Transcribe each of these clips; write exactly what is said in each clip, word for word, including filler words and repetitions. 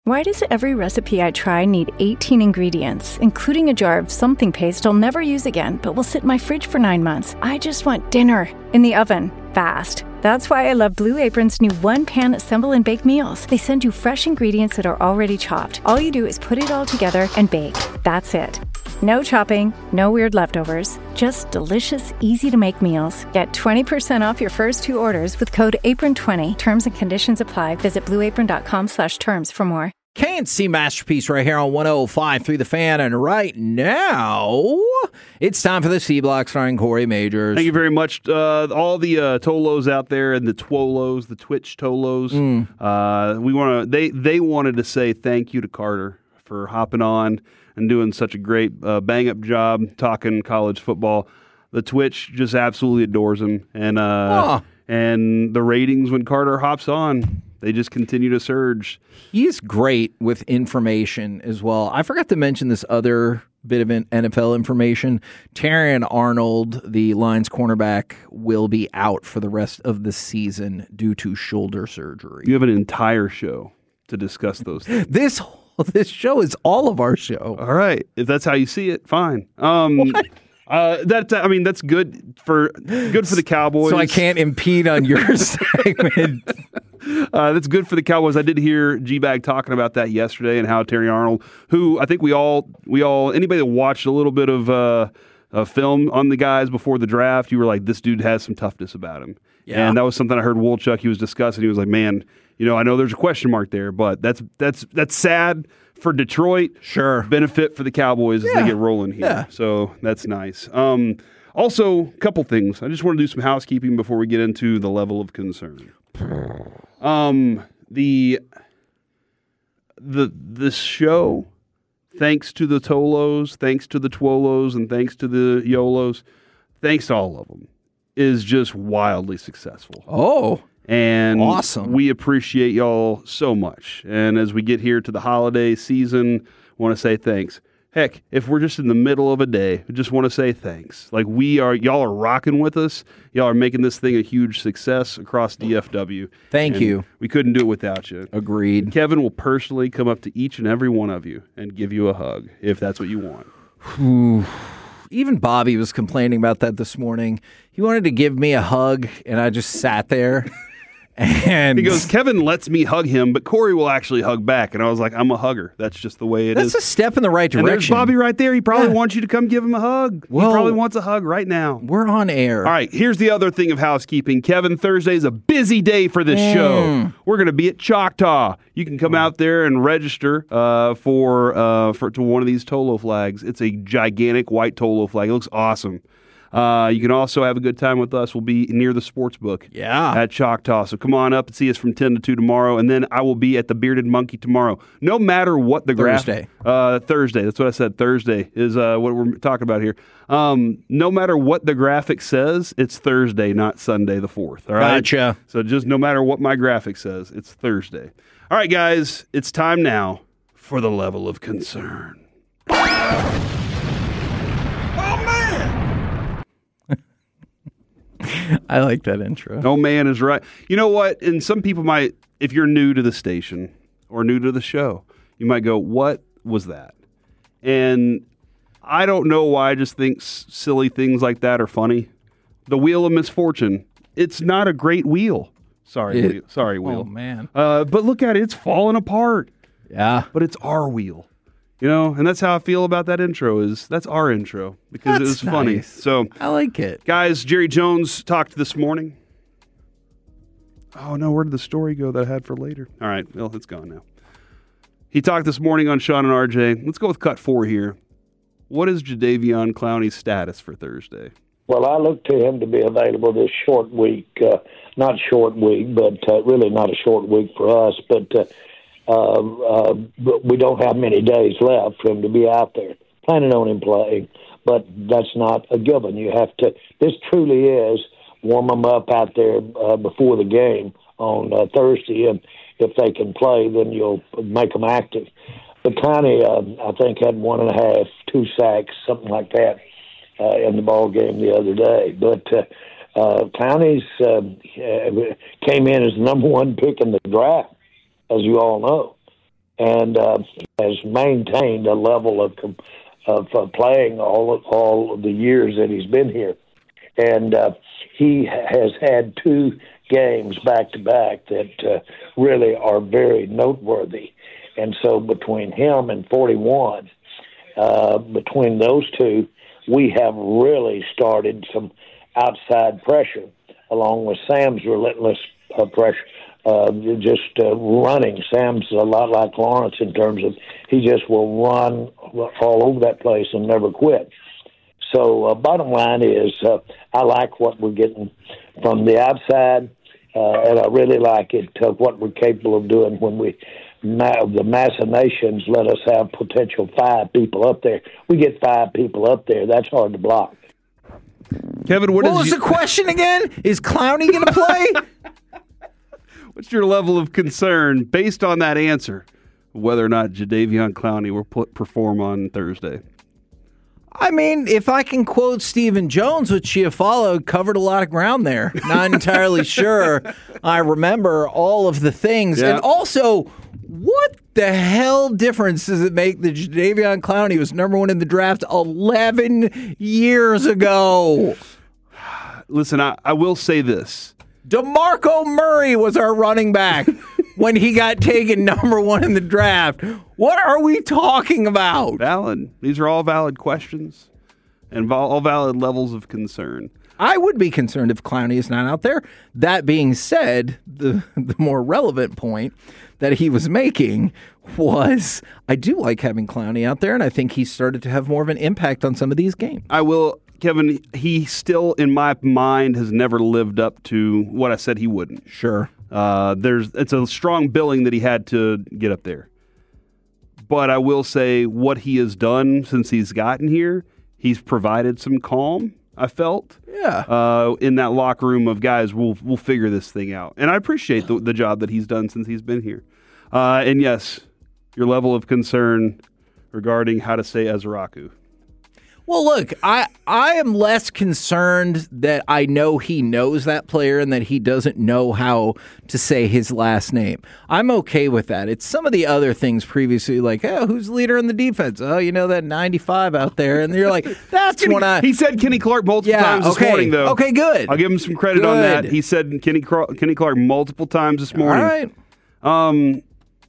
Why does every recipe I try need eighteen ingredients, including a jar of something paste I'll never use again, but will sit in my fridge for nine months? I just want dinner in the oven, fast. That's why I love Blue Apron's new one-pan assemble and bake meals. They send you fresh ingredients that are already chopped. All you do is put it all together and bake. That's it. No chopping, no weird leftovers, just delicious, easy-to-make meals. Get twenty percent off your first two orders with code apron twenty. Terms and conditions apply. Visit blueapron.com slash terms for more. K and C Masterpiece right here on one oh five through the Fan. And right now, it's time for the C-Block starring Corey Majors. Thank you very much. Uh, all the uh, Tolos out there and the Twolos, the Twitch Tolos. Mm. Uh, we want to. They they wanted to say thank you to Carter for hopping on and doing such a great uh, bang-up job talking college football. The Twitch just absolutely adores him. And uh, oh. and the ratings when Carter hops on, they just continue to surge. He's great with information as well. I forgot to mention this other bit of N F L information. Terrion Arnold, the Lions cornerback, will be out for the rest of the season due to shoulder surgery. You have an entire show to discuss those things. This This show is all of our show. All right. If that's how you see it, fine. Um, uh, that I mean, that's good for good for the Cowboys. So I can't impede on your segment. Uh, that's good for the Cowboys. I did hear G-Bag talking about that yesterday and how Terrion Arnold, who I think we all, we all, anybody that watched a little bit of uh, uh, film on the guys before the draft, you were like, this dude has some toughness about him. Yeah. And that was something I heard Wolchuk, he was discussing. He was like, man, you know, I know there's a question mark there, but that's that's that's sad for Detroit. Sure. Benefit for the Cowboys yeah. as they get rolling here. Yeah. So that's nice. Um, also, a couple things. I just want to do some housekeeping before we get into the level of concern. Um, the the this show, thanks to the Tolos, thanks to the Twolos, and thanks to the Yolos, thanks to all of them, is just wildly successful. Oh. And awesome. We appreciate y'all so much. And as we get here to the holiday season, I want to say thanks. Heck, if we're just in the middle of a day, I just want to say thanks. Like we are, y'all are rocking with us. Y'all are making this thing a huge success across D F W. Thank and you. We couldn't do it without you. Agreed. Kevin will personally come up to each and every one of you and give you a hug if that's what you want. Even Bobby was complaining about that this morning. He wanted to give me a hug, and I just sat there. And he goes, Kevin lets me hug him, but Corey will actually hug back. And I was like, I'm a hugger. That's just the way it that's is. That's a step in the right direction. And there's Bobby right there. He probably yeah. wants you to come give him a hug. Well, he probably wants a hug right now. We're on air. All right, here's the other thing of housekeeping. Kevin, Thursday is a busy day for this mm. show. We're going to be at Choctaw. You can come out there and register uh, for uh, for to one of these Tolo flags. It's a gigantic white Tolo flag. It looks awesome. Uh, you can also have a good time with us. We'll be near the sports book yeah. at Choctaw. So come on up and see us from ten to two tomorrow. And then I will be at the Bearded Monkey tomorrow. No matter what the graph. Thursday. Uh, Thursday. That's what I said. Thursday is uh, what we're talking about here. Um, no matter what the graphic says, it's Thursday, not Sunday the fourth. All right? Gotcha. So just no matter what my graphic says, it's Thursday. All right, guys. It's time now for the level of concern. I like that intro. No man is right. You know what? And some people might, if you're new to the station or new to the show, you might go, what was that? And I don't know why I just think s- silly things like that are funny. The Wheel of Misfortune. It's not a great wheel. Sorry, it, wheel. Sorry, wheel. Oh, man. Uh, but look at it. It's falling apart. Yeah. But it's our wheel. You know, and that's how I feel about that intro is that's our intro because that's it was nice. funny. So I like it. Guys, Jerry Jones talked this morning. Oh, no, where did the story go that I had for later? All right, well, it's gone now. He talked this morning on Sean and R J. Let's go with cut four here. What is Jadeveon Clowney's status for Thursday? Well, I look to him to be available this short week. Uh, not short week, but uh, really not a short week for us, but uh, Uh, uh, we don't have many days left for him to be out there. Planning on him playing, but that's not a given. You have to. This truly is warm them up out there uh, before the game on uh, Thursday, and if they can play, then you'll make them active. But Connie, uh, I think, had one and a half, two sacks, something like that, uh, in the ball game the other day. But uh, uh, Connie's uh, came in as the number one pick in the draft, as you all know. and uh, has maintained a level of of uh, playing all of, all of the years that he's been here. And uh, he has had two games back to back that uh, really are very noteworthy. And so between him and forty-one, uh, between those two, we have really started some outside pressure, along with Sam's relentless uh, pressure. Uh, just uh, running. Sam's a lot like Lawrence in terms of he just will run all over that place and never quit. So uh, bottom line is uh, I like what we're getting from the outside, uh, and I really like it, uh, what we're capable of doing when we ma- the machinations let us have potential five people up there. We get five people up there. That's hard to block. Kevin, what, what is was you- the question again? Is Clowney going to play? What's your level of concern based on that answer, whether or not Jadeveon Clowney will put, perform on Thursday? I mean, if I can quote Stephen Jones, which you followed, covered a lot of ground there. Not entirely sure I remember all of the things. Yeah. And also, what the hell difference does it make that Jadeveon Clowney was number one in the draft eleven years ago? Listen, I, I will say this. DeMarco Murray was our running back when he got taken number one in the draft. What are we talking about? Valid. These are all valid questions and val- all valid levels of concern. I would be concerned if Clowney is not out there. That being said, the, the more relevant point that he was making was I do like having Clowney out there, and I think he started to have more of an impact on some of these games. I will, Kevin, he still, in my mind, has never lived up to what I said he wouldn't. Sure. Uh, there's It's a strong billing that he had to get up there. But I will say what he has done since he's gotten here, he's provided some calm, I felt. Yeah. Uh, in that locker room of guys, we'll we'll figure this thing out. And I appreciate the, the job that he's done since he's been here. Uh, and yes, your level of concern regarding how to say Ezraku. Well, look, I, I am less concerned that I know he knows that player and that he doesn't know how to say his last name. I'm okay with that. It's some of the other things previously, like, oh, who's the leader in the defense? Oh, you know that ninety-five out there. And you're like, that's Kenny, when I... He said Kenny Clark multiple Yeah, times this okay. morning, though. Okay, good. I'll give him some credit on Good. that. He said Kenny, Cro- Kenny Clark multiple times this morning. All right. Um,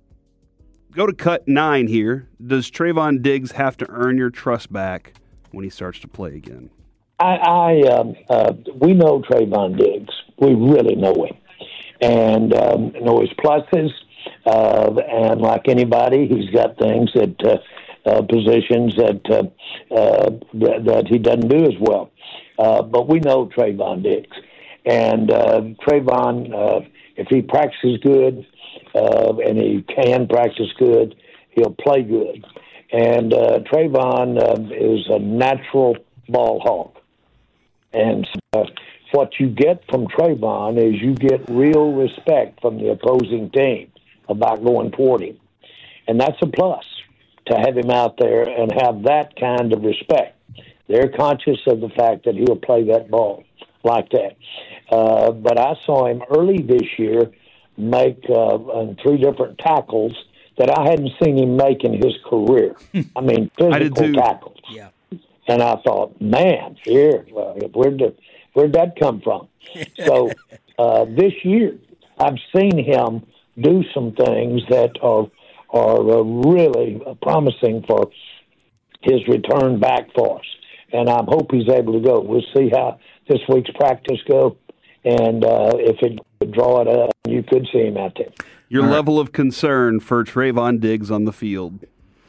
go to cut nine here. Does Trayvon Diggs have to earn your trust back when he starts to play again? I, I um, uh, we know Trayvon Diggs. We really know him, and um, know his pluses. Uh, and like anybody, he's got things that uh, uh, positions that, uh, uh, that that he doesn't do as well. Uh, but we know Trayvon Diggs, and uh, Trayvon, uh, if he practices good, uh, and he can practice good, he'll play good. And uh, Trayvon uh, is a natural ball hawk. And uh, what you get from Trayvon is you get real respect from the opposing team about going toward him. And that's a plus to have him out there and have that kind of respect. They're conscious of the fact that he'll play that ball like that. Uh, but I saw him early this year make uh, three different tackles that I hadn't seen him make in his career. I mean, physical tackles. Yeah. And I thought, man, here, well, where'd, the, where'd that come from? So uh, this year, I've seen him do some things that are are uh, really promising for his return back for us. And I hope he's able to go. We'll see how this week's practice go. And uh, if it would draw it up, you could see him out there. Your All level right. of concern for Trayvon Diggs on the field.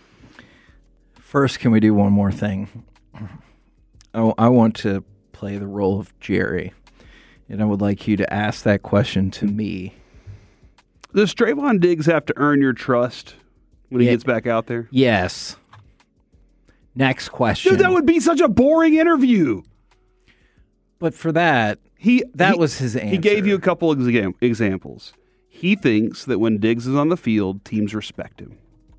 First, can we do one more thing? Oh, I want to play the role of Jerry, and I would like you to ask that question to me. Does Trayvon Diggs have to earn your trust when he Yeah. gets back out there? Yes. Next question. Dude, that would be such a boring interview. But for that, He that he, was his answer. He gave you a couple exam- examples. He thinks that when Diggs is on the field, teams respect him.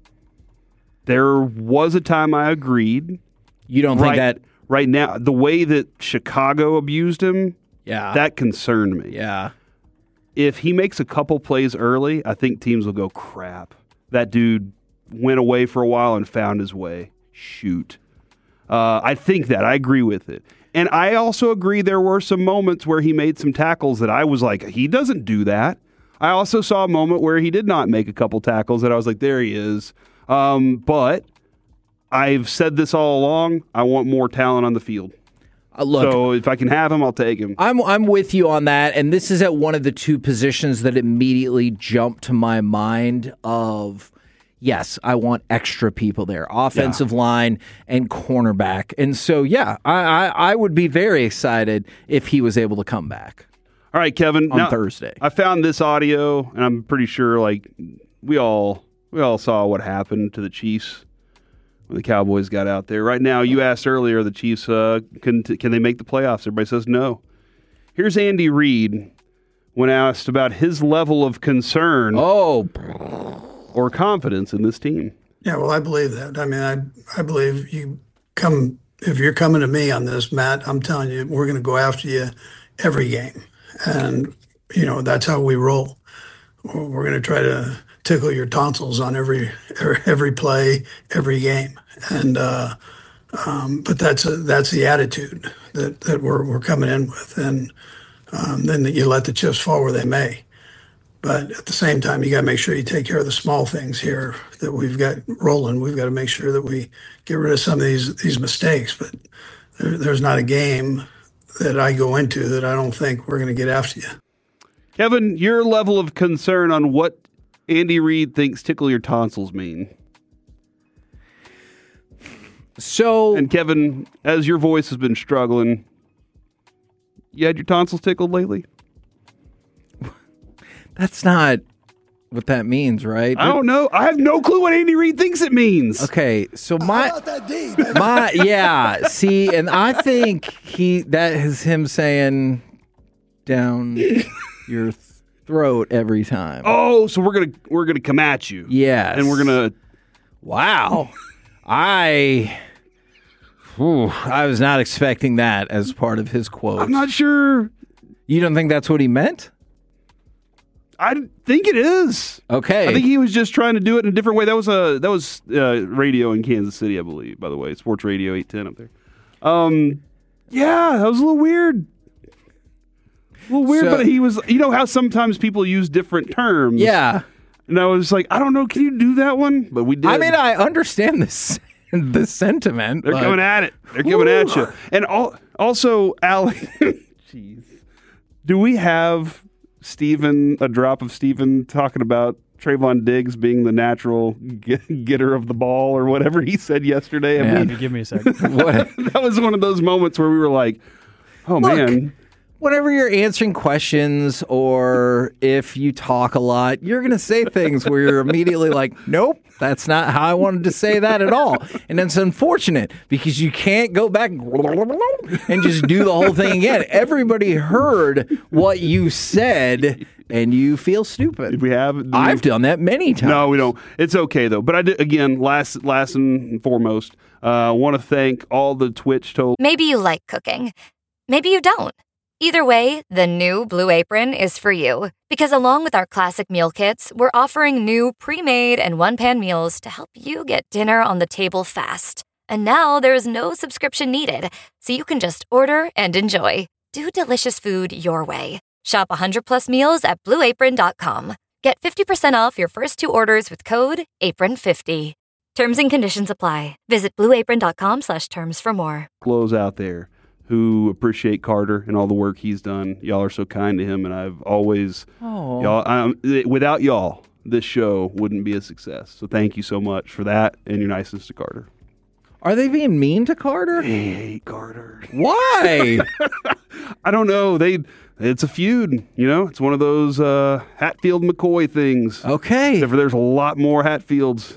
There was a time I agreed. You don't right, think that? Right now, the way that Chicago abused him, Yeah. that concerned me. Yeah. If he makes a couple plays early, I think teams will go, crap. That dude went away for a while and found his way. Shoot. Uh, I think that. I agree with it. And I also agree there were some moments where he made some tackles that I was like, he doesn't do that. I also saw a moment where he did not make a couple tackles that I was like, there he is. Um, but I've said this all along. I want more talent on the field. Uh, look, so if I can have him, I'll take him. I'm I'm with you on that, and this is at one of the two positions that immediately jumped to my mind of, yes, I want extra people there, offensive yeah. line and cornerback. And so, yeah, I, I, I would be very excited if he was able to come back. All right, Kevin. On now, Thursday. I found this audio, and I'm pretty sure like we all we all saw what happened to the Chiefs when the Cowboys got out there. Right now, you asked earlier, the Chiefs, uh, can, can they make the playoffs? Everybody says no. Here's Andy Reid when asked about his level of concern oh. or confidence in this team. Yeah, well, I believe that. I mean, I I believe you come, if you're coming to me on this, Matt, I'm telling you, we're going to go after you every game. And, you know, that's how we roll. We're going to try to tickle your tonsils on every every play, every game, and uh, um, but that's a, that's the attitude that, that we're we're coming in with, and um, then you let the chips fall where they may. But at the same time, you got to make sure you take care of the small things here that we've got rolling. We've got to make sure that we get rid of some of these these mistakes. But there, there's not a game that I go into that I don't think we're going to get after you. Kevin, your level of concern on what Andy Reid thinks tickle your tonsils mean. So, and Kevin, as your voice has been struggling, you had your tonsils tickled lately? That's not what that means, right? I don't know. I have no clue what Andy Reid thinks it means. Okay, so my, How about that D, my, yeah. See, and I think he that is him saying down your throat every time. Oh, so we're gonna we're gonna come at you. Yes, and we're gonna. Wow, I. Whew, I was not expecting that as part of his quote. I'm not sure. You don't think that's what he meant? I think it is. Okay. I think he was just trying to do it in a different way. That was a that was uh, radio in Kansas City, I believe. By the way, Sports Radio eight ten up there. Um, yeah, that was a little weird. A little weird, so, but he was. You know how sometimes people use different terms. Yeah. And I was like, I don't know. Can you do that one? But we did. I mean, I understand this. The sentiment. They're but, coming at it. They're coming whoo. at you. And all, also, Allie, jeez, do we have Steven, a drop of Steven talking about Trayvon Diggs being the natural get, getter of the ball or whatever he said yesterday? Yeah, I mean, give me a second. What? That was one of those moments where we were like, oh, Look, man. Whenever you're answering questions or if you talk a lot, you're going to say things where you're immediately like, nope, that's not how I wanted to say that at all. And it's unfortunate because you can't go back and just do the whole thing again. Everybody heard what you said and you feel stupid. Did we have? Did I've we, done that many times. No, we don't. It's okay, though. But I did, again, last, last and foremost, I uh, want to thank all the Twitch told. Maybe you like cooking. Maybe you don't. Either way, the new Blue Apron is for you. Because along with our classic meal kits, we're offering new pre-made and one-pan meals to help you get dinner on the table fast. And now there's no subscription needed, so you can just order and enjoy. Do delicious food your way. Shop one hundred plus meals at blue apron dot com. Get fifty percent off your first two orders with code apron fifty. Terms and conditions apply. Visit blue apron dot com slash terms for more. Close out there. Who appreciate Carter and all the work he's done. Y'all are so kind to him, and I've always, Aww. y'all. Um, without y'all, this show wouldn't be a success. So thank you so much for that and your niceness to Carter. Are they being mean to Carter? I hate Carter. Why? I don't know. They, it's a feud. You know, it's one of those uh, Hatfield McCoy things. Okay. Except for there's a lot more Hatfields,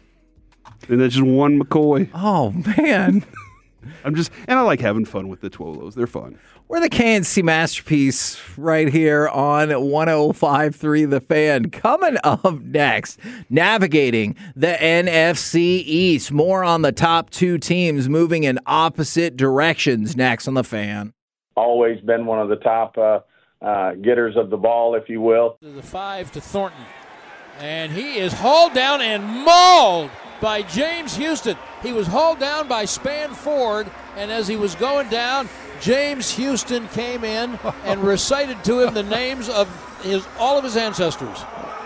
and there's just one McCoy. Oh man. I'm just, and I like having fun with the Twolos. They're fun. We're the K N C Masterpiece right here on one oh five point three The Fan. Coming up next, navigating the N F C East. More on the top two teams moving in opposite directions next on The Fan. Always been one of the top uh, uh, getters of the ball, if you will. The five to Thornton. And he is hauled down and mauled by James Houston. He was hauled down by Span Ford, and as he was going down, James Houston came in and recited to him the names of his all of his ancestors.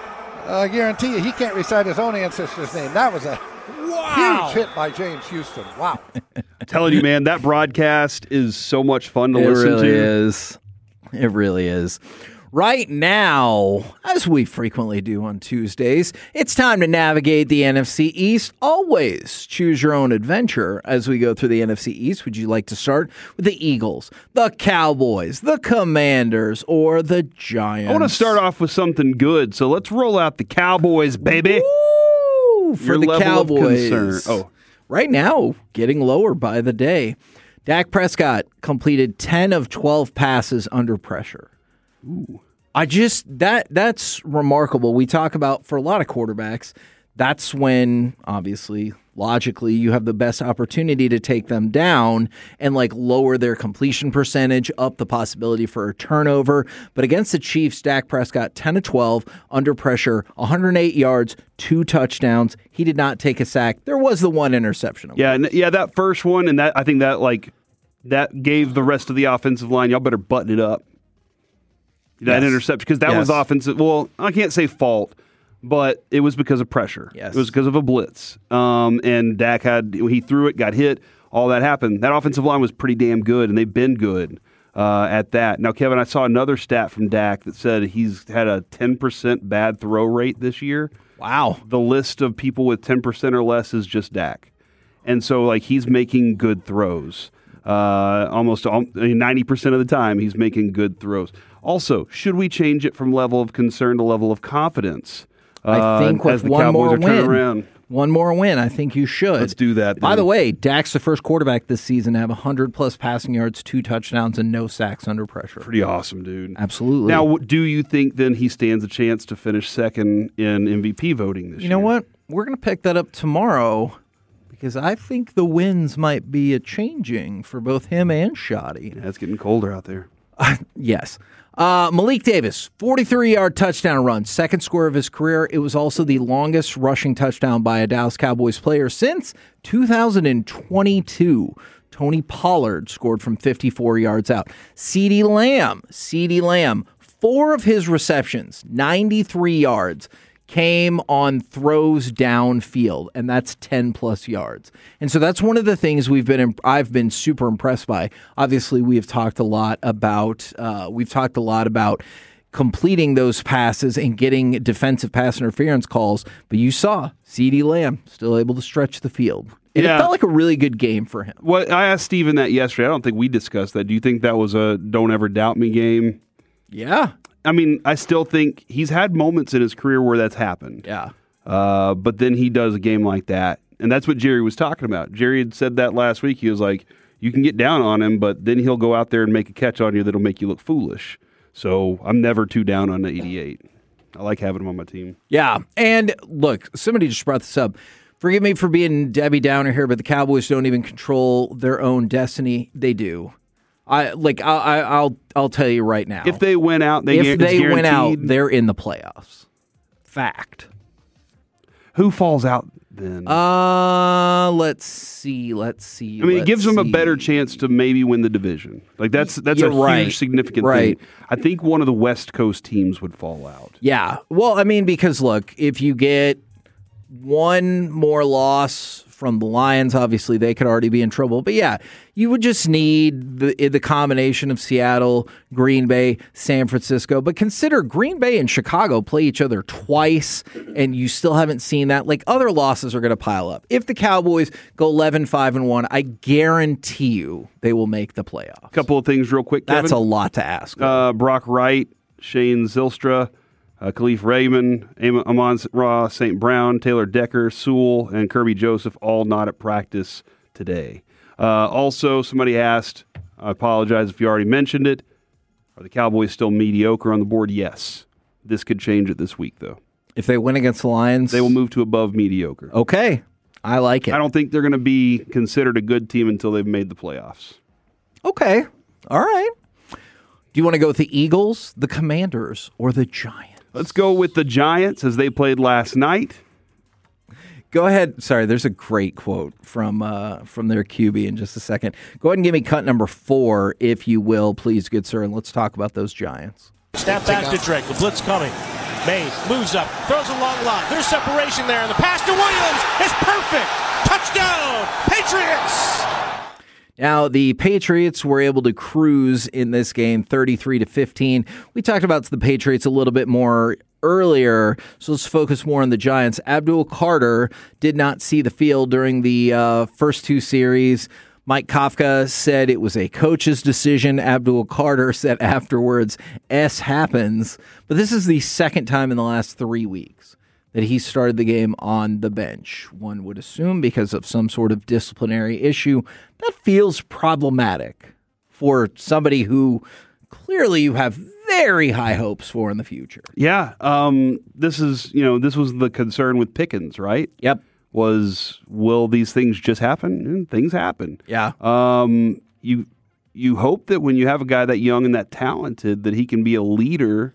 I guarantee you, he can't recite his own ancestor's name. That was a wow. huge hit by James Houston. Wow. Telling you, man, that broadcast is so much fun to it listen really to. It really is. It really is. Right now, as we frequently do on Tuesdays, it's time to navigate the N F C East. Always choose your own adventure as we go through the N F C East. Would you like to start with the Eagles, the Cowboys, the Commanders, or the Giants? I want to start off with something good, so let's roll out the Cowboys, baby. Woo! For Your the level Cowboys. of concern. Oh. Right now, getting lower by the day. Dak Prescott completed ten of twelve passes under pressure. Ooh. I just that that's remarkable. We talk about for a lot of quarterbacks, that's when obviously logically you have the best opportunity to take them down and like lower their completion percentage, up the possibility for a turnover. But against the Chiefs, Dak Prescott ten of twelve under pressure, one hundred eight yards, two touchdowns. He did not take a sack. There was the one interception. Yeah, and, yeah, that first one, and that I think that like that gave the rest of the offensive line, y'all better button it up. That yes. interception, because that yes. was offensive. Well, I can't say fault, but it was because of pressure. Yes. It was because of a blitz. Um, and Dak had, he threw it, got hit, all that happened. That offensive line was pretty damn good, and they've been good uh, at that. Now, Kevin, I saw another stat from Dak that said he's had a ten percent bad throw rate this year. Wow. The list of people with ten percent or less is just Dak. And so, like, he's making good throws. Uh, almost all, I mean, ninety percent of the time, he's making good throws. Also, should we change it from level of concern to level of confidence? Uh, I think with as the one Cowboys more are turning win, around. one more win, I think you should. Let's do that. By dude. the way, Dak's the first quarterback this season to have one hundred plus passing yards, two touchdowns, and no sacks under pressure. Pretty awesome, dude. Absolutely. Now, do you think then he stands a chance to finish second in M V P voting this you year? know what? We're going to pick that up tomorrow because I think the winds might be a changing for both him and Shoddy. Yeah, it's getting colder out there. Uh, yes. Uh, Malik Davis, forty-three-yard touchdown run, second score of his career. It was also the longest rushing touchdown by a Dallas Cowboys player since two thousand twenty-two. Tony Pollard scored from fifty-four yards out. CeeDee Lamb, CeeDee Lamb, four of his receptions, ninety-three yards, came on throws downfield, and that's ten plus yards. And so that's one of the things we've been I've been super impressed by. Obviously, we have talked a lot about uh, we've talked a lot about completing those passes and getting defensive pass interference calls, but you saw CeeDee Lamb still able to stretch the field. And Yeah. It felt like a really good game for him. Well, I asked Steven that yesterday. I don't think we discussed that. Do you think that was a don't ever doubt me game? Yeah. I mean, I still think he's had moments in his career where that's happened. Yeah. Uh, but then he does a game like that. And that's what Jerry was talking about. Jerry had said that last week. He was like, you can get down on him, but then he'll go out there and make a catch on you that'll make you look foolish. So I'm never too down on the eighty-eight. I like having him on my team. Yeah. And look, somebody just brought this up. Forgive me for being Debbie Downer here, but the Cowboys don't even control their own destiny. They do. I like. I, I, I'll. I'll tell you right now. If they win out, they if gu- they it's win out, guaranteed. they're in the playoffs. Fact. Who falls out then? Uh, let's see. Let's see. I mean, it let's gives them a see. better chance to maybe win the division. Like that's that's You're a right. huge significant Right. thing. I think one of the West Coast teams would fall out. Yeah. Well, I mean, because look, if you get one more loss from the Lions, obviously they could already be in trouble. But yeah, you would just need the the combination of Seattle, Green Bay, San Francisco. But consider Green Bay and Chicago play each other twice, and you still haven't seen that. Like, other losses are going to pile up. If the Cowboys go eleven five and one, I guarantee you they will make the playoffs. A couple of things real quick, Kevin. That's a lot to ask. Uh, Brock Wright, Shane Zylstra, uh, Khalif Raymond, Am- Amon Ra, Saint Brown, Taylor Decker, Sewell, and Kirby Joseph all not at practice today. Uh, also, somebody asked, I apologize if you already mentioned it, are the Cowboys still mediocre on the board? Yes. This could change it this week, though. If they win against the Lions, They will move to above mediocre. Okay. I like it. I don't think they're going to be considered a good team until they've made the playoffs. Okay. All right. Do you want to go with the Eagles, the Commanders, or the Giants? Let's go with the Giants as they played last night. Go ahead. Sorry, there's a great quote from uh, from their Q B in just a second. Go ahead and give me cut number four, if you will, please, good sir, and let's talk about those Giants. Snap back to Drake. The blitz coming. Mays moves up, throws a long line. There's separation there, and the pass to Williams is perfect. Touchdown, Patriots! Now, the Patriots were able to cruise in this game thirty-three to fifteen. We talked about the Patriots a little bit more earlier, so let's focus more on the Giants. Abdul Carter did not see the field during the uh, first two series. Mike Kafka said it was a coach's decision. Abdul Carter said afterwards, S happens. But this is the second time in the last three weeks that he started the game on the bench. One would assume because of some sort of disciplinary issue. That feels problematic for somebody who clearly you have very high hopes for in the future. Yeah, um, this is, you know, this was the concern with Pickens, right? Yep. Was, will these things just happen? And things happen. Yeah. Um, you you hope that when you have a guy that young and that talented, that he can be a leader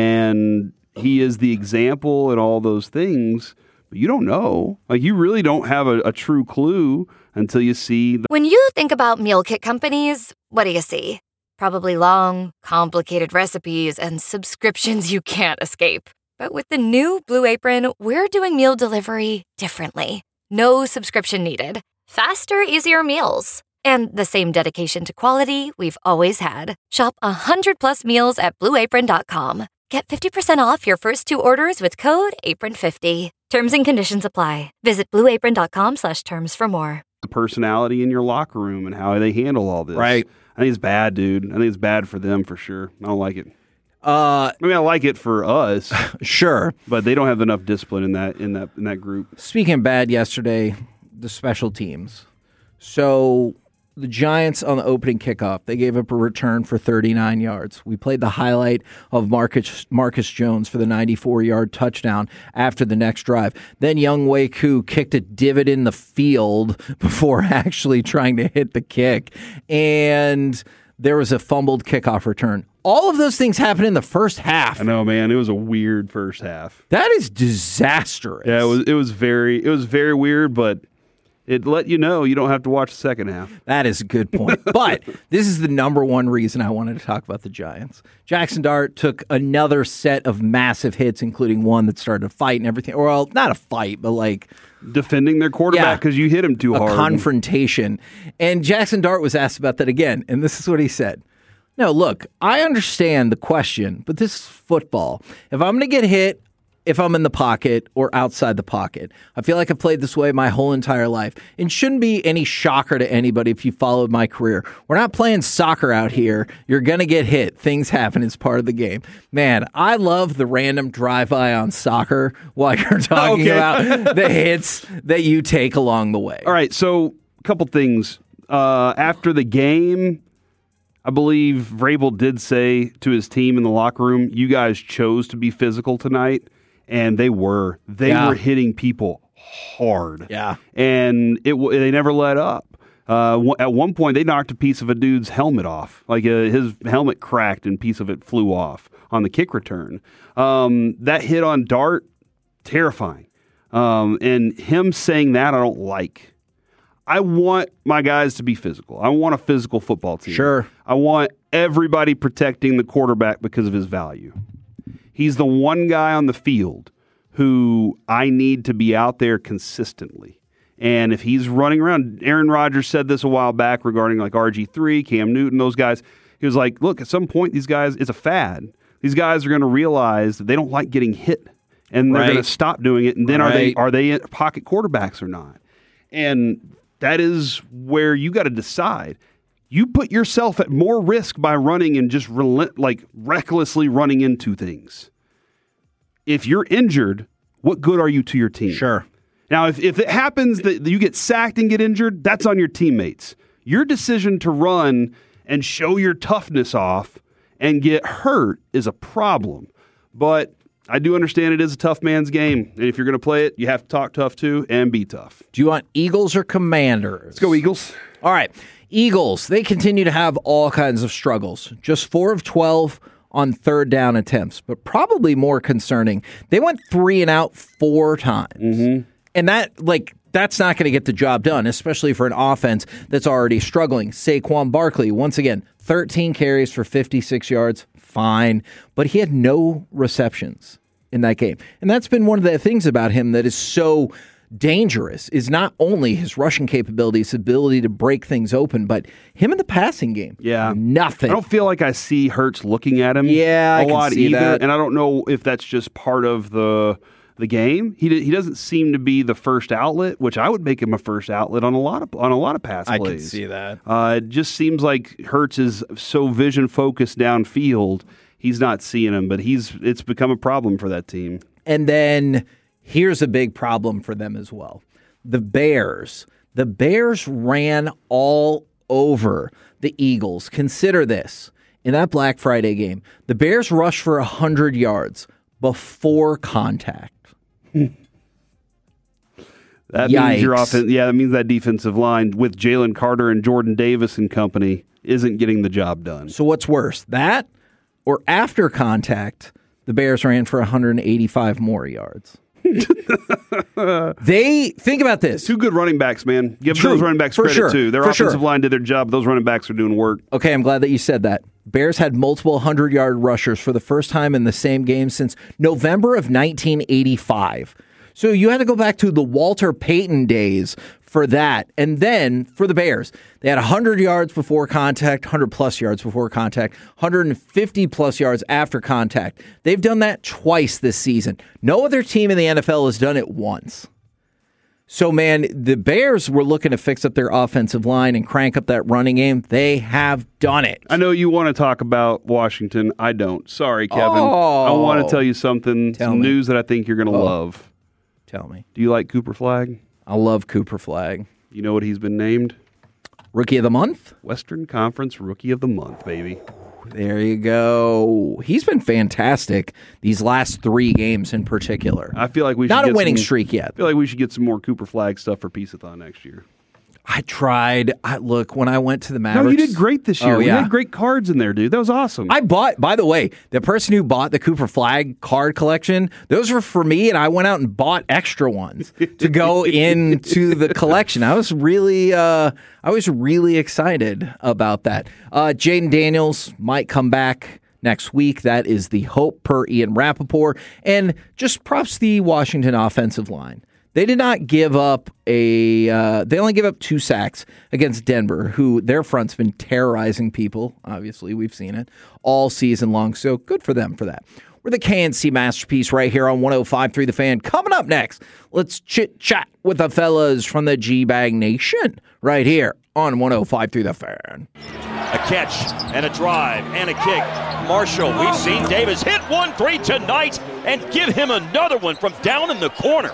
and he is the example and all those things. But you don't know. Like, you really don't have a, a true clue until you see. The- When you think about meal kit companies, what do you see? Probably long, complicated recipes and subscriptions you can't escape. But with the new Blue Apron, we're doing meal delivery differently. No subscription needed. Faster, easier meals. And the same dedication to quality we've always had. Shop one hundred plus meals at blue apron dot com. Get fifty percent off your first two orders with code apron fifty. Terms and conditions apply. Visit blue apron dot com slash terms for more. The personality in your locker room and how they handle all this. Right. I think it's bad, dude. I think it's bad for them for sure. I don't like it. Uh, I mean, I like it for us, sure, but they don't have enough discipline in that in that in that group. Speaking of bad yesterday, the special teams. So the Giants on the opening kickoff, they gave up a return for thirty-nine yards. We played the highlight of Marcus Marcus Jones for the ninety-four-yard touchdown after the next drive. Then Young Wei Koo kicked a divot in the field before actually trying to hit the kick. And there was a fumbled kickoff return. All of those things happened in the first half. I know, man. It was a weird first half. That is disastrous. Yeah, it was. It was very. It was very weird, but it let you know you don't have to watch the second half. That is a good point. But this is the number one reason I wanted to talk about the Giants. Jackson Dart took another set of massive hits, including one that started a fight and everything. Well, not a fight, but like defending their quarterback because yeah, you hit him too a hard. A confrontation. And Jackson Dart was asked about that again, and this is what he said. No, look, I understand the question, but this is football. If I'm going to get hit, if I'm in the pocket or outside the pocket, I feel like I've played this way my whole entire life. It shouldn't be any shocker to anybody if you followed my career. We're not playing soccer out here. You're going to get hit. Things happen. It's part of the game. Man, I love the random drive-by on soccer while you're talking okay. about the hits that you take along the way. All right, so a couple things. Uh, after the game, I believe Vrabel did say to his team in the locker room, you guys chose to be physical tonight, and they were. They yeah. were hitting people hard. Yeah. And it they never let up. Uh, at one point, they knocked a piece of a dude's helmet off. Like uh, his helmet cracked and a piece of it flew off on the kick return. Um, that hit on Dart, terrifying. Um, and him saying that, I don't like. I want my guys to be physical. I want a physical football team. Sure. I want everybody protecting the quarterback because of his value. He's the one guy on the field who I need to be out there consistently. And if he's running around, Aaron Rodgers said this a while back regarding like R G three, Cam Newton, those guys. He was like, look, at some point, these guys, it's a fad. These guys are going to realize that they don't like getting hit. And they're right. going to stop doing it. And then right. are they are they pocket quarterbacks or not? And that is where you got to decide. You put yourself at more risk by running and just relent, like recklessly running into things. If you're injured, what good are you to your team? Sure. Now, if, if it happens that you get sacked and get injured, that's on your teammates. Your decision to run and show your toughness off and get hurt is a problem. But I do understand it is a tough man's game. And if you're going to play it, you have to talk tough too and be tough. Do you want Eagles or Commanders? Let's go Eagles. All right. Eagles, they continue to have all kinds of struggles. Just four of twelve on third down attempts. But probably more concerning, they went three and out four times. Mm-hmm. And that, like, that's not going to get the job done, especially for an offense that's already struggling. Saquon Barkley, once again, thirteen carries for fifty-six yards, fine. But he had no receptions in that game. And that's been one of the things about him that is so dangerous, is not only his rushing capabilities, his ability to break things open, but him in the passing game. Yeah. Nothing. I don't feel like I see Hurts looking at him yeah, a I can lot see either. That. And I don't know if that's just part of the the game. He he doesn't seem to be the first outlet, which I would make him a first outlet on a lot of on a lot of pass plays. I can see that. Uh, it just seems like Hurts is so vision focused downfield. He's not seeing him, but he's it's become a problem for that team. And then here's a big problem for them as well. The Bears. The Bears ran all over the Eagles. Consider this. In that Black Friday game, the Bears rushed for one hundred yards before contact. That Yikes. means your offense. Yeah, that means that defensive line with Jalen Carter and Jordan Davis and company isn't getting the job done. So what's worse, that or after contact, the Bears ran for one hundred eighty-five more yards? They think about this. Two good running backs, man. Give True, those running backs for credit sure, too. Their for offensive sure. line did their job. Those running backs are doing work. Okay, I'm glad that you said that. Bears had multiple hundred-yard rushers for the first time in the same game since November of nineteen eighty-five. So you had to go back to the Walter Payton days for that. And then for the Bears, they had one hundred yards before contact, one hundred plus yards before contact, one hundred fifty plus yards after contact. They've done that twice this season. No other team in the N F L has done it once. So, man, the Bears were looking to fix up their offensive line and crank up that running game. They have done it. I know you want to talk about Washington. I don't. Sorry, Kevin. Oh. I want to tell you something, Tell some me. news that I think you're going to Oh. love. Tell me. Do you like Cooper Flagg? I love Cooper Flagg. You know what he's been named? Rookie of the month? Western Conference Rookie of the Month, baby. There you go. He's been fantastic these last three games in particular. I feel like we should Not a get winning some, streak yet. I feel like we should get some more Cooper Flagg stuff for Peace-a-thon next year. I tried. I look, when I went to the Mavericks. No, you did great this year. Oh, We yeah. had great cards in there, dude. That was awesome. I bought, by the way, the person who bought the Cooper Flagg card collection, those were for me, and I went out and bought extra ones to go into the collection. I was really, uh, I was really excited about that. Uh, Jaden Daniels might come back next week. That is the hope per Ian Rappaport. And just props to the Washington offensive line. They did not give up a, uh, they only give up two sacks against Denver, who their front's been terrorizing people. Obviously, we've seen it all season long. So good for them for that. We're the K N C Masterpiece right here on one oh five point three The Fan. Coming up next, let's chit-chat with the fellas from the G-Bag Nation right here on one oh five point three The Fan. A catch and a drive and a kick. Marshall, we've seen Davis hit one three tonight and give him another one from down in the corner.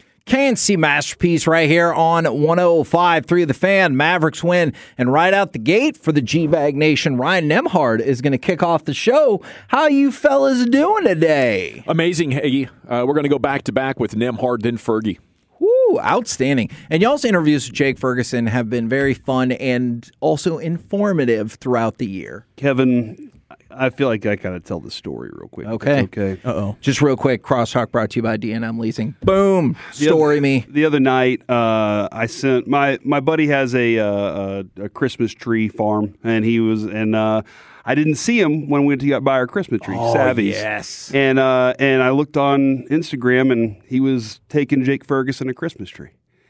K N C Masterpiece right here on one oh five point three The Fan. Mavericks win, and right out the gate for the G-Bag Nation, Ryan Nemhard is going to kick off the show. How you fellas doing today? Amazing, Hagee. Uh, we're going to go back-to-back with Nemhard, then Fergie. Woo, outstanding. And y'all's interviews with Jake Ferguson have been very fun and also informative throughout the year. Kevin, I feel like I gotta tell the story real quick. Okay. Okay. Uh-oh. Just real quick, Crosstalk brought to you by D and M Leasing. Boom. Story the other, me. The other night, uh, I sent my my buddy has a, uh, a a Christmas tree farm, and he was and uh, I didn't see him when we went to buy our Christmas tree. Oh, Savvy's. yes. And uh, and I looked on Instagram, and he was taking Jake Ferguson a Christmas tree,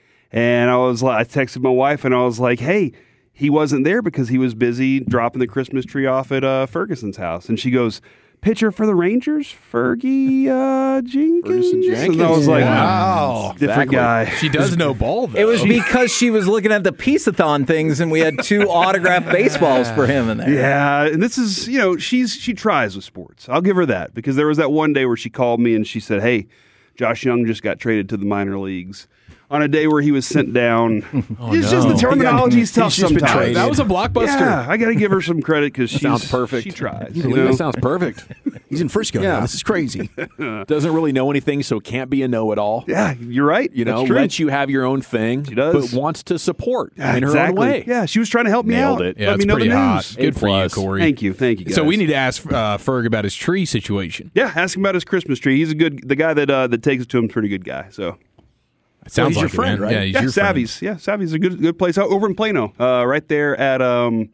and I was like, I texted my wife, and I was like, hey. He wasn't there because he was busy dropping the Christmas tree off at uh, Ferguson's house. And she goes, pitcher for the Rangers, Fergie uh, Jenkins? Ferguson Jenkins. And I was like, Wow. different Exactly. guy. She does know ball, though. It was because she was looking at the Peace-a-thon things, and we had two autographed baseballs for him in there. Yeah, and this is, you know, she's she tries with sports. I'll give her that, because there was that one day where she called me and she said, hey, Josh Young just got traded to the minor leagues. on a day where he was sent down. Oh, it's no. just the terminology is tough He's just been sometimes. traded. That was a blockbuster. Yeah, I got to give her some credit because she Sounds perfect. She tries. You You know? know? That sounds perfect. He's in Frisco Yeah. now. This is crazy. Doesn't really know anything, so can't be a know-it-all. Yeah, you're right. You know, That's true. lets you have your own thing, She does. but wants to support Yeah, in her exactly. own way. Yeah, she was trying to help me Nailed out. it. Yeah, Let it's me know pretty the hot. news. Good for you, plus. Corey. Thank you, thank you. Guys. So we need to ask uh, Ferg about his tree situation. Yeah, ask him about his Christmas tree. He's a good. The guy that uh, that takes it to him, is a pretty good guy. So. It sounds he's your like it, friend, man. right? Yeah, he's Yeah, your friend. Savvy's. Yeah, Savvy's a good good place out over in Plano, uh, right there at um,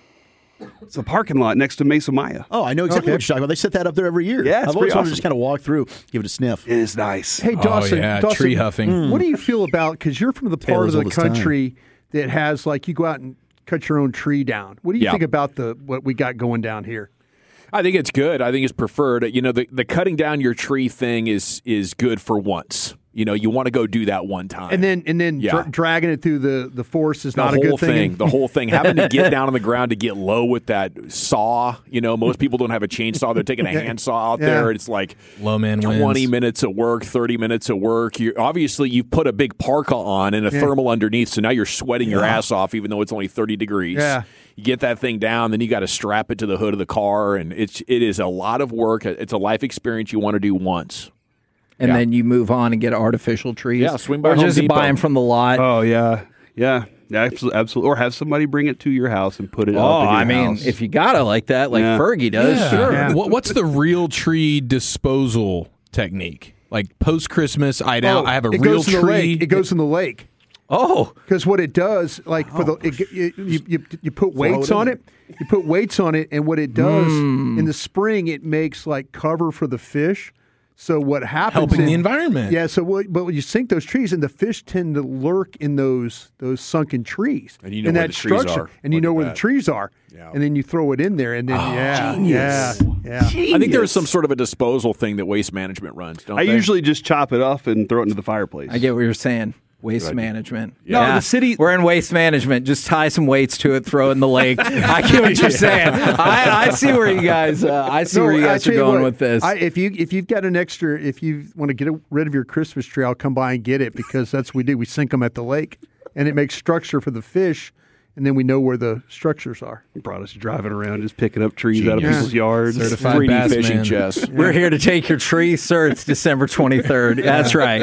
it's a parking lot next to Mesa Maya. Oh, I know exactly Okay. what you're talking about. They set that up there every year. Yeah, it's I've always pretty wanted awesome. to just kind of walk through, give it a sniff. It is nice. Hey, Oh, Dawson, yeah, Dawson, tree huffing. What do you feel about, because you're from the part Taylor's of all the this time. country that has, like, you go out and cut your own tree down. What do you Yeah. think about the what we got going down here? I think it's good. I think it's preferred. You know, the, the cutting down your tree thing is is good for once. You know, you want to go do that one time. And then and then Yeah. dra- dragging it through the, the forest is the not a whole good thing. The whole thing. Having to get down on the ground to get low with that saw. You know, most people don't have a chainsaw. They're taking a handsaw out Yeah. there. It's like Low man twenty wins. minutes of work, thirty minutes of work. You obviously you've put a big parka on and a Yeah. thermal underneath, so now you're sweating your ass off, even though it's only thirty degrees. Yeah. You get that thing down, then you got to strap it to the hood of the car, and it's it is a lot of work. It's a life experience you want to do once. And Yeah. then you move on and get artificial trees. Yeah, swing by or Home just Depot. buy them from the lot. Oh yeah, yeah, yeah, absolutely, absolutely. Or have somebody bring it to your house and put it. Oh, up in your I mean, house. if you got it like that, like Yeah. Fergie does, Yeah. sure. Yeah. What, what's the real tree disposal technique? Like post Christmas, I Oh, I have a it real goes in the tree. lake. It goes in the lake. Oh, Because what it does, like for the, it, it, you, you you put weights it on in. it. You put weights on it, and what it does in the spring, it makes like cover for the fish. So what happens? Helping in- the environment. Yeah. So what, but when you sink those trees, and the fish tend to lurk in those those sunken trees, And you know in where that the trees structure, are. and you Look know at where that. the trees are, Yeah. and then you throw it in there, and then yeah, genius. yeah, yeah. I think there's some sort of a disposal thing that Waste Management runs. Don't I they? usually just chop it off and throw it into the fireplace. I get what you're saying. Waste management. No, the city- We're in waste management. Just tie some weights to it, throw it in the lake. I get what you're saying. I, I see where you guys. Uh, I see No, where you I guys are tell you going what, with this. I, if you if you've got an extra, if you want to get rid of your Christmas tree, I'll come by and get it because that's what we do. We sink them at the lake, and it makes structure for the fish, and then we know where the structures are. You brought us driving around, just picking up trees out of Genius. people's yards. Certified three D bass fishing man. chess. We're here to take your tree, sir. It's December twenty-third. That's right.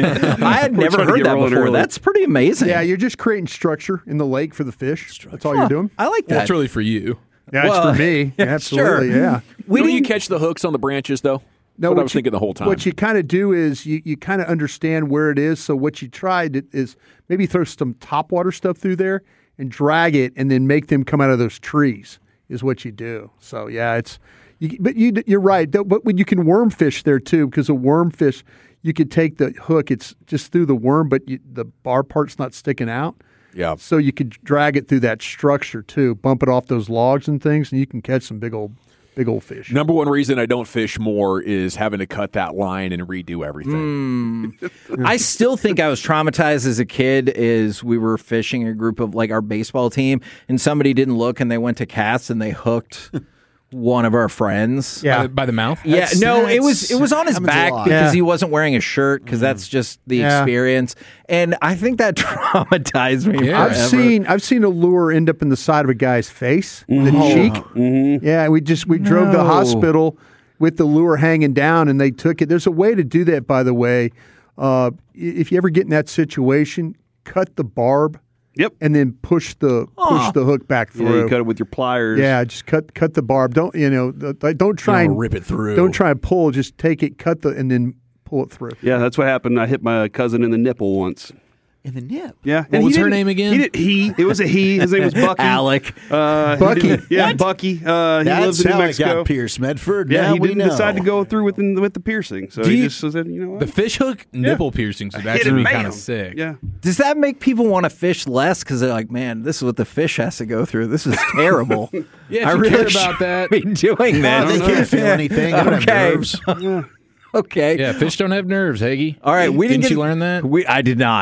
I had never trying to heard get that rolling before. early. That's pretty amazing. Yeah, you're just creating structure in the lake for the fish. That's all you're doing. I like Well, that. it's really for you. Yeah, Well, it's for me. yeah, Absolutely, sure. yeah. we Don't you didn't- catch the hooks on the branches though? No, That's what I what was you- thinking the whole time. What you kind of do is you, you kind of understand where it is. So what you tried is maybe throw some topwater stuff through there and drag it, and then make them come out of those trees. Is what you do. So yeah, it's. You, but you, you're right. Though, but when you can worm fish there too, because a worm fish, you could take the hook. It's just through the worm, but you, the bar part's not sticking out. yeah. So you could drag it through that structure too, bump it off those logs and things, and you can catch some big old, big old fish. Number one reason I don't fish more is having to cut that line and redo everything. I still think I was traumatized as a kid. Is we were fishing a group of like our baseball team, and somebody didn't look, and they went to cast, and they hooked one of our friends. By the, by the mouth? Yeah, That's- no, it was that's- it was on his happens a back lot. because Yeah. he wasn't wearing a shirt because that's just the Yeah. experience, and I think that traumatized me. Yeah. I've forever. seen I've seen a lure end up in the side of a guy's face, the cheek. Yeah, we just we drove to the No. hospital with the lure hanging down, and they took it. There's a way to do that, by the way. Uh, if you ever get in that situation, cut the barb. Yep. And then push the push the hook back Yeah, through. you cut it with your pliers. Yeah, just cut cut the barb. Don't you know? th- th- Don't try You don't and rip it through. Don't try and pull. Just take it, cut the, and then pull it through. Yeah, that's what happened. I hit my cousin in the nipple once. In the nip. Yeah. What And he was her didn't- name again? He, did, he. It was a he. His name was Bucky. Alec. Uh, he Bucky. didn't- Yeah, Bucky. Uh, he That's lives in New how it Mexico. got Pierce Medford. Yeah, now he we didn't know. decide to go through with the, with the piercing. So Do he you- just said, you know what? The fish hook nipple piercings would Hit it, actually be bam. kind of sick. Yeah. Does that make people want to fish less because they're like, man, this is what the fish has to go through. This is terrible. Yeah, if I you really care about shouldn't that. be doing Well, this. they can't feel anything. They don't have Okay. nerves. Okay. Yeah, fish don't have nerves, Hagee. All right. We didn't, Didn't get, you learn that? We I did not.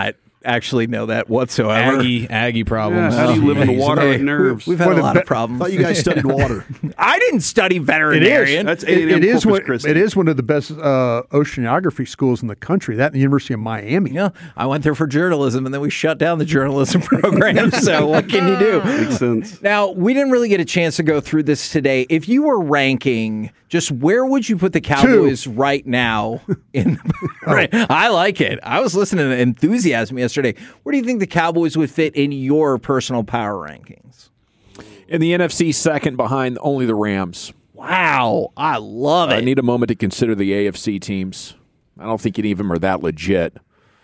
actually know that whatsoever. Aggie, Aggie problems. Yeah, how do you live in the water Hey, with nerves? We've had One a of the lot be- of problems. I thought you guys studied water. I didn't study It is. veterinarian. That's It- A and M it is Corpus one. Christi. It is one of the best uh, oceanography schools in the country. That and the University of Miami. Yeah, I went there for journalism, and then we shut down the journalism program. So what can you do? Makes sense. Now, we didn't really get a chance to go through this today. If you were ranking, just where would you put the Cowboys right now? In the, right, I like it. I was listening to enthusiasm yesterday. Where do you think the Cowboys would fit in your personal power rankings? In the N F C, second behind only the Rams. Wow, I love it. I need a moment to consider the A F C teams. I don't think any of them are that legit.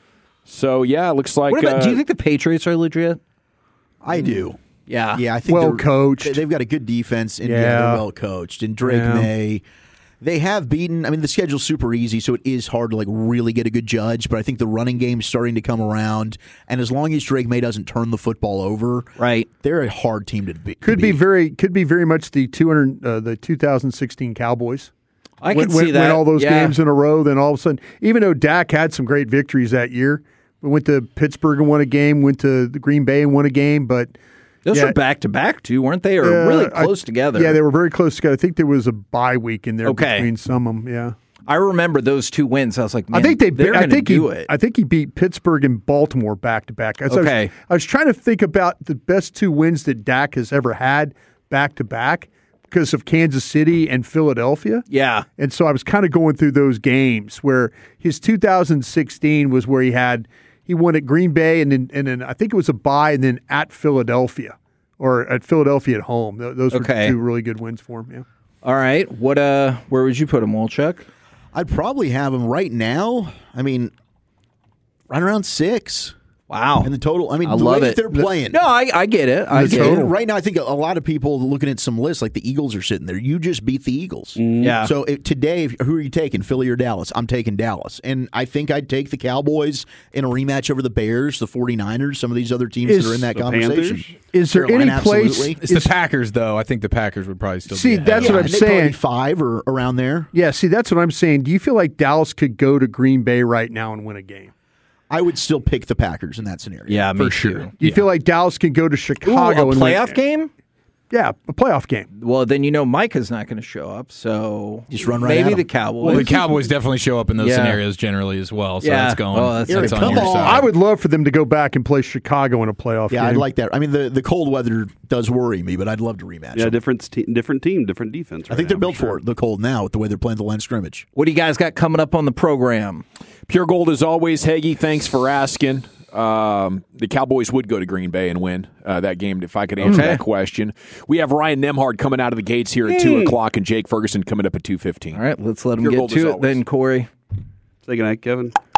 So, yeah, it looks like... What about, uh, do you think the Patriots are legit? I do. Yeah. Yeah, I think Well they're- coached. they- They've got a good defense, and yeah, Yeah. they're well coached. And Drake Yeah. May, they have beaten. I mean, the schedule's super easy, so it is hard to like really get a good judge. But I think the running game's starting to come around, and as long as Drake May doesn't turn the football over, right, they're a hard team to beat. Could be very, could be very much the two hundred, uh, the two thousand sixteen Cowboys. I win, can see win, that. Win all those Yeah. games in a row, then all of a sudden, even though Dak had some great victories that year, we went to Pittsburgh and won a game, went to the Green Bay and won a game, but Those yeah, were back to back too, weren't they? Or uh, really I- close together. Yeah, they were very close together. I think there was a bye week in there Okay. between some of them. Yeah, I remember those two wins. I was like, man, I think they. they're I going to think do he. it. I think he beat Pittsburgh and Baltimore back to back. As I was- Okay. I was trying to think about the best two wins that Dak has ever had back to back because of Kansas City and Philadelphia. Yeah. And so I was kind of going through those games where his two thousand sixteen was where he had he won at Green Bay and then and then I think it was a bye and then at Philadelphia or at Philadelphia at home. Th- Those were Okay. two really good wins for him. Yeah. All right. What? Uh, where would you put him, Wolchuk? I'd probably have him right now. I mean, right around six. Wow. And the total, I mean, I the love way it. that they're playing. No, I, I get it. I The get total. it. Right now, I think a lot of people looking at some lists, like the Eagles are sitting there. You just beat the Eagles. Yeah. So if, today, if, who are you taking, Philly or Dallas? I'm taking Dallas. And I think I'd take the Cowboys in a rematch over the Bears, the 49ers, some of these other teams Is that are in that the conversation. Panthers? Is there Carolina, any place? absolutely. It's is- the Packers, though. I think the Packers would probably still See, be ahead that's of what them. I'm they'd probably saying. be five or around there. Yeah. See, that's what I'm saying. Do you feel like Dallas could go to Green Bay right now and win a game? I would still pick the Packers in that scenario. Yeah, me For sure. too. Do you feel like Dallas can go to Ooh, Chicago a and win- playoff game? Yeah, a playoff game. Well, then you know Micah's not going to show up, so Just run right maybe at the him. Cowboys. Well, the Cowboys definitely show up in those Yeah. scenarios generally as well. So Yeah. that's going. Oh, that's- that's Eric, on come your on. side. I would love for them to go back and play Chicago in a playoff Yeah, game. I'd like that. I mean, the, the cold weather does worry me, but I'd love to rematch. Yeah, them. different, te- different team, different defense. I right think they're now, built sure. for it, the cold now, with the way they're playing the line of scrimmage. What do you guys got coming up on the program? Pure Gold as always, Hagee. Thanks for asking. Um, the Cowboys would go to Green Bay and win uh, that game if I could answer Okay. that question. We have Ryan Nemhard coming out of the gates here at two o'clock and Jake Ferguson coming up at two fifteen. All right, let's let him Pure get Gold as to it always. then, Corey. Say goodnight, Kevin.